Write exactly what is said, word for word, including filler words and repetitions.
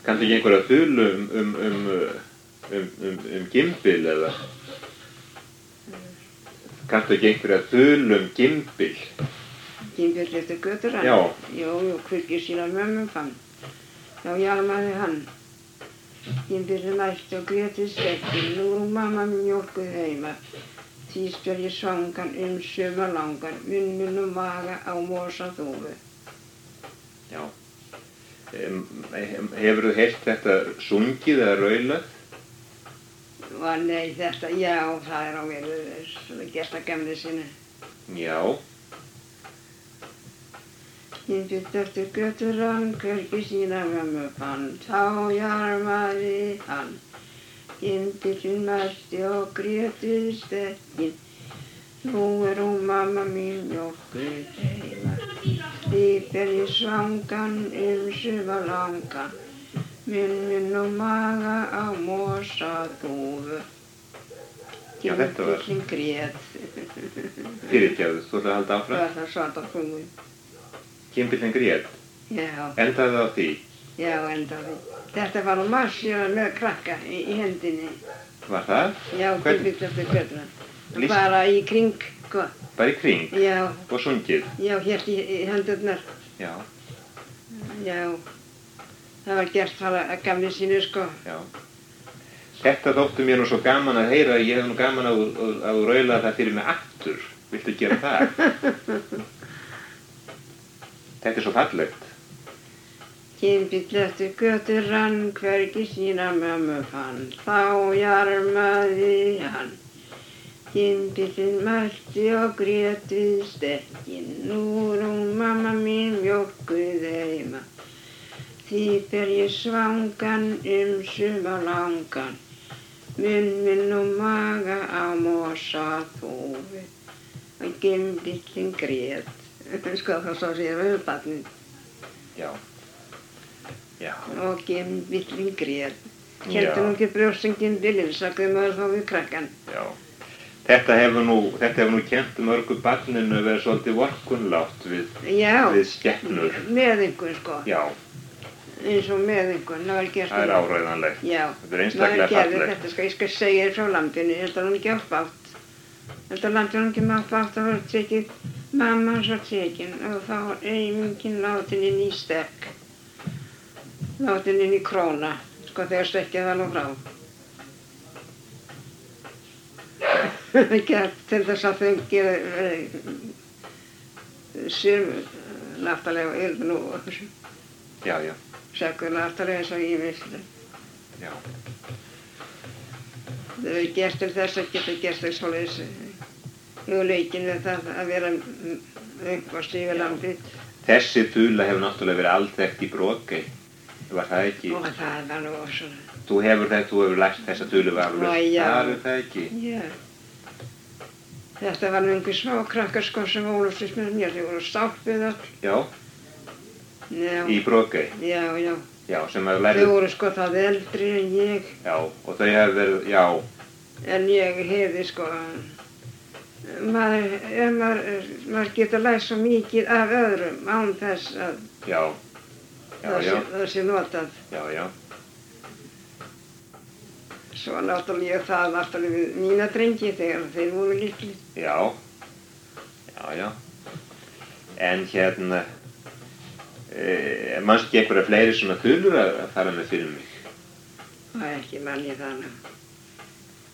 Kanntu ekki einhverja þulu um, um, um, um, um, um gimbil eða? Kanntu ekki einhverja þulu um gimbil? Gimbil eftir götur hann? Já. Jú, jú, hvergi sína mömmu fann. Já, jarmaði hann. Gimbilinn mælti og grét við stekkin, nú er mamma mjólkuð heima. Því spyr ég svangan um suma langan, munn munn og maga á mosa þúfu. Já. Um, hefur þú heyrt þetta sungið eða raulað? Og nei, þetta, já, það er á mér gert að gamni sinni. Já. Gimbill eftir götur hann, hvergi sína mömmu fann, þá jarmaði hann. Gimbillinn mælti og grét við stekkin, nú er hún mamma mín mjólkuð heima. Því ber ég svangan um suma langan, munn munn og maga á mosa þúfu. Já, þetta var... Gimbillinn grét. Fyrirgefðu, þú ætlaði að halda áfram? Það var það svart á fungu. Gimbillinn grét? Já. Endaði það á því? Já, endaði. Þetta var nú marsjara með krakka í, í hendinni. Var það? Já, Hvern... Gimbill eftir götur. Lýst... Bara í kring, sko. Bara í kring? Já. Og sungið? Já, hér í, í hendurnar. Já. Já. Það var gert það að gamni sínu, sko. Já. Þetta þóttu mér nú svo gaman að heyra, ég hef nú gaman að þú raulaði það fyrir mig aftur. Viltu gera það? Þetta er svo fallegt. Gimbill eftir götur rann, hvergi sína mömmu fann, þá jarmaði hann. Gimbillinn mælti og grét við stekkin, nú er hún mamma mín mjólkuð heima. Því ber ég svangan um suma langan, munn minn og maga á mosa þúfu. Og Gimbillinn grét. Sko, þá sá sér við barnið. Já. Já. Og Gimbillinn grét. Kenndu nú ekki brjóstin Gimbillinn, sagði maður þá við krakkan. Já. Þetta hefur nú, þetta hefur nú kennt mörgu barninu að vera svolítið vorkunnlátt við, við skepnur. Með einhvern, sko. Já. Eins og með einhvern, það var gert. Það er áræðanlegt. Já. Þetta er einstaklega fallegt. Þetta skal, ég skal segja þér frá lambinu, ég held að hún ekki átt bátt. Ég held að lambinu hún ekki mátt bátt, það var tekið, mamma hans var tekin og þá var eimingin látin inn í stekk. Látin inn í króna, sko þegar stekkið var nú frá. Gert til þess að þau gera sér náttúrulega yrðu nú. Já, já. Sökkur náttúrulega eins og ég vissi. Já. Það er gert til þess að geta gert þess svoleiðis og leikinn við það að vera uppvast yfir landið. Þessi þula hefur náttúrulega verið alþekkt í Brokey. Var það ekki? Og það var nú svona. Þú hefur þetta, þú hefur lært þessa þulu vafalaust. Það er það ekki? Já. Þetta var nú einhver smá krakkar sko sem ólustist með mér. Þau voru stálpuð öll. Já. Já. Í Brokey? Já, já. Já, sem hefur lærið. Þau voru sko það eldri en ég. Já, og þau hefur verið, já. En ég hefði sko, maður, maður, maður getur lært svo mikið af öðrum án þess að já. Já, það, já. sé, það sé notað. Já, já. Svo náttúrulega það náttúrulega við mína drengi þegar þeir voru litlir. Já. Já, já. En hérna, e, manstu ekki einhverja fleiri svona þulur að, að fara með fyrir mig? Það er ekki manni þannig.